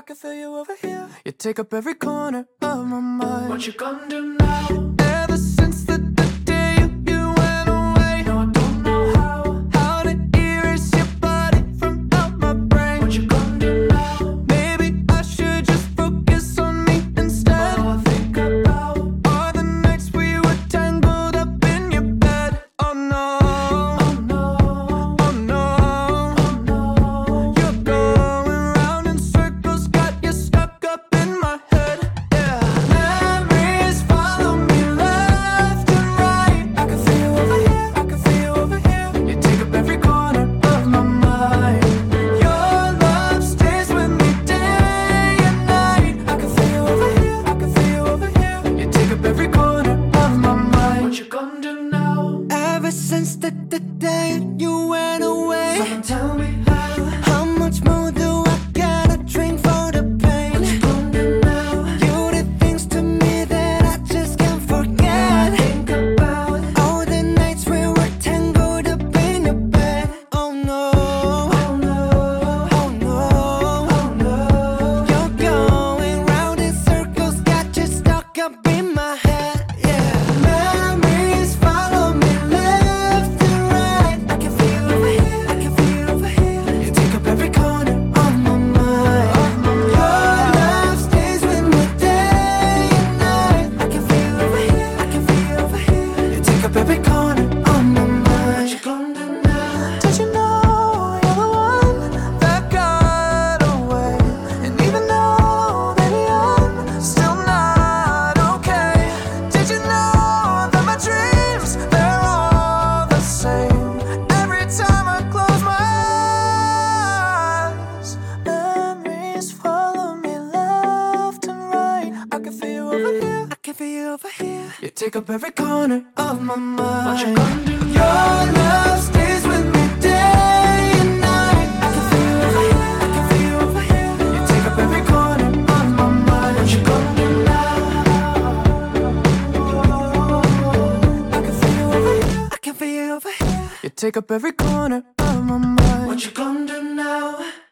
can feel you over here. You take up every corner of my mind. What you gonna do now? Ever since the day you went away, No, I don't know how to erase your body from out my brain. what you gonna do now. Maybe I should just focus on me instead. All I think about All the nights we were tangled up in your bed. Oh no, oh no, oh no, oh no. you're going round in circles, got you stuck up in my head. Yeah, memories follow me left and right. I can feel you over here, I can feel you over here. You take up every corner of my mind. Your love stays with me day and night. I can feel you over here, I can feel you over here. You take up every corner of my mind. What you gonna do now? Ever since the day you went away, Someone tell me how much more do I gotta drink for the pain? what you gonna do now. You did things to me that I just can't forget. Think about All the nights we were tangled up in your bed. Oh no, oh no, oh no, oh no. you're going round in circles, got you stuck up in my head. Yeah, memories follow me left and right. I can feel you over here, I can feel you over here. You take up every corner of my mind. Your love stays with me day and night. I can feel you over here, I can feel you over here. You take up every corner of my What mind. you gonna do now? Did you know you're the one that got away? And even though, baby, I'm still not okay. Did you know that my dreams, they're all the same? Every time I close my eyes, memories follow me left and right. I can feel you over here, I can feel you over here. You take up every corner of my mind. What you gonna do now? Your love stays with me day and night. I can feel you over here, I can feel you over here. You take up every corner of my mind. What you gonna do now? I can feel you over here, I can feel you over here. You take up every corner of my mind. What you gonna do now?